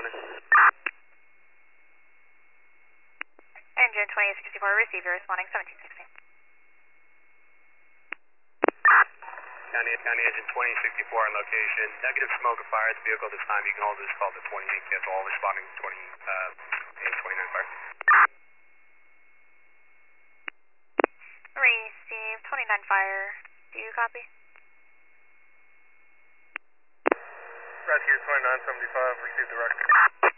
responding. Engine 2864, receiver responding 1716. County Engine 2064 on location. Negative smoke of fire at the vehicle this time. You can hold this call to 28 Cancel all responding 2829 fire. Receive 29 fire. Do you copy? Rescue 2975, receive the record.